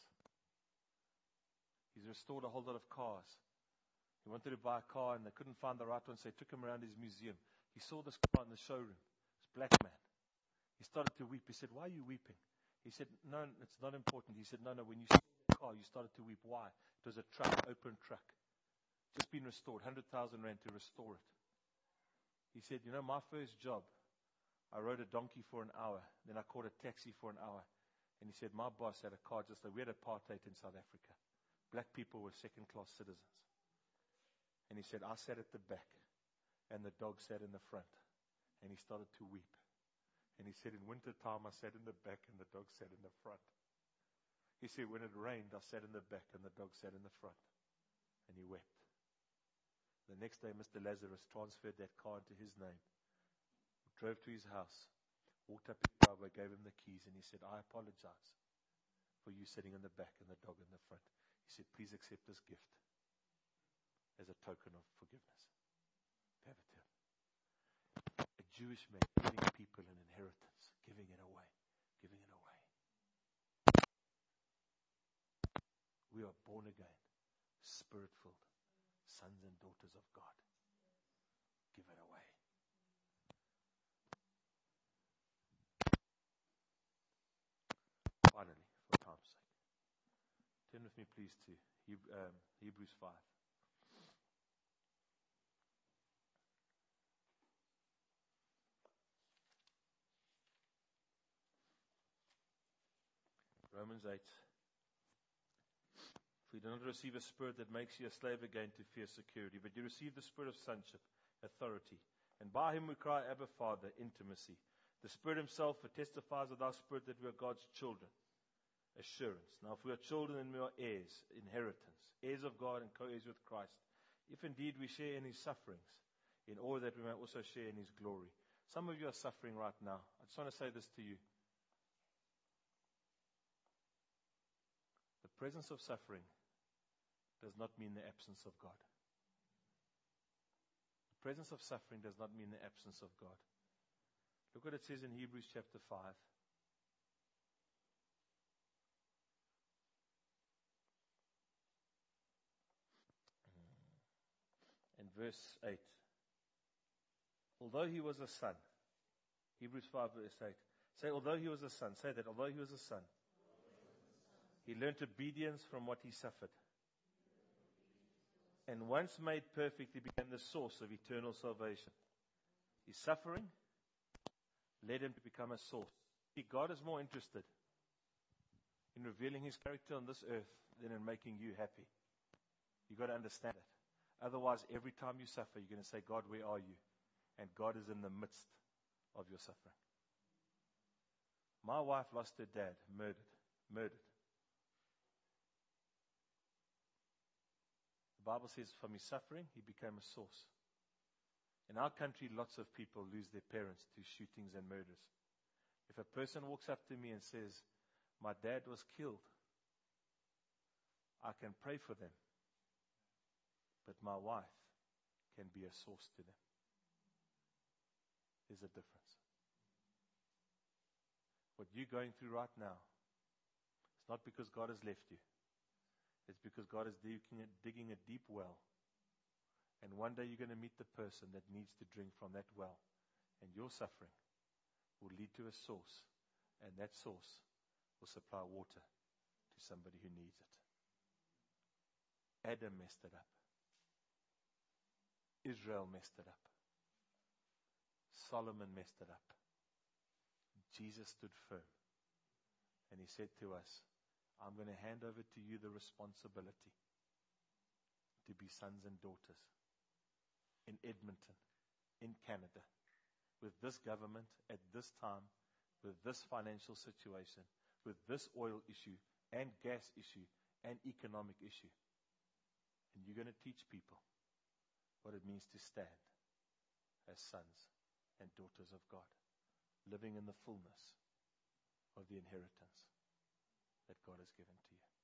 [SPEAKER 1] He's restored a whole lot of cars. He wanted to buy a car and they couldn't find the right one, so they took him around his museum. He saw this car in the showroom, this black man. He started to weep. He said, why are you weeping? He said, no, it's not important. He said, no, when you saw the car, you started to weep. Why? It was a truck, open truck. Just been restored, 100,000 rand to restore it. He said, my first job, I rode a donkey for an hour. Then I caught a taxi for an hour. And he said, my boss had a car just like we had apartheid in South Africa. Black people were second-class citizens. And he said, I sat at the back, and the dog sat in the front. And he started to weep. And he said, in winter time, I sat in the back, and the dog sat in the front. He said, when it rained, I sat in the back, and the dog sat in the front. And he wept. The next day, Mr. Lazarus transferred that car into his name, drove to his house, walked up his driveway, gave him the keys, and he said, I apologize for you sitting in the back and the dog in the front. He said, please accept this gift as a token of forgiveness. Have it to him. A Jewish man giving people an inheritance, giving it away. We are born again, spirit-filled sons and daughters of God. Give it away. Finally, for time's sake, turn with me please to Hebrews 5. Romans 8. For you do not receive a spirit that makes you a slave again to fear security, but you receive the spirit of sonship, authority. And by him we cry, Abba, Father, intimacy. The Spirit himself testifies with our spirit that we are God's children. Assurance. Now, if we are children, then we are heirs, inheritance, heirs of God and co-heirs with Christ. If indeed we share in his sufferings, in order that we may also share in his glory. Some of you are suffering right now. I just want to say this to you. The presence of suffering does not mean the absence of God. The presence of suffering does not mean the absence of God. Look what it says in Hebrews chapter 5. In verse 8. Although he was a son. Hebrews 5 verse 8. Say, although he was a son. Say that, although he was a son. He learned obedience from what he suffered. And once made perfect, he became the source of eternal salvation. His suffering led him to become a source. See, God is more interested in revealing his character on this earth than in making you happy. You've got to understand it. Otherwise, every time you suffer, you're going to say, God, where are you? And God is in the midst of your suffering. My wife lost her dad, murdered. The Bible says from his suffering, he became a source. In our country, lots of people lose their parents to shootings and murders. If a person walks up to me and says, my dad was killed, I can pray for them. But my wife can be a source to them. There's a difference. What you're going through right now, it's not because God has left you. It's because God is digging a deep well. And one day you're going to meet the person that needs to drink from that well. And your suffering will lead to a source. And that source will supply water to somebody who needs it. Adam messed it up. Israel messed it up. Solomon messed it up. Jesus stood firm. And he said to us, I'm going to hand over to you the responsibility to be sons and daughters in Edmonton, in Canada, with this government at this time, with this financial situation, with this oil issue and gas issue and economic issue. And you're going to teach people what it means to stand as sons and daughters of God, living in the fullness of the inheritance that God has given to you.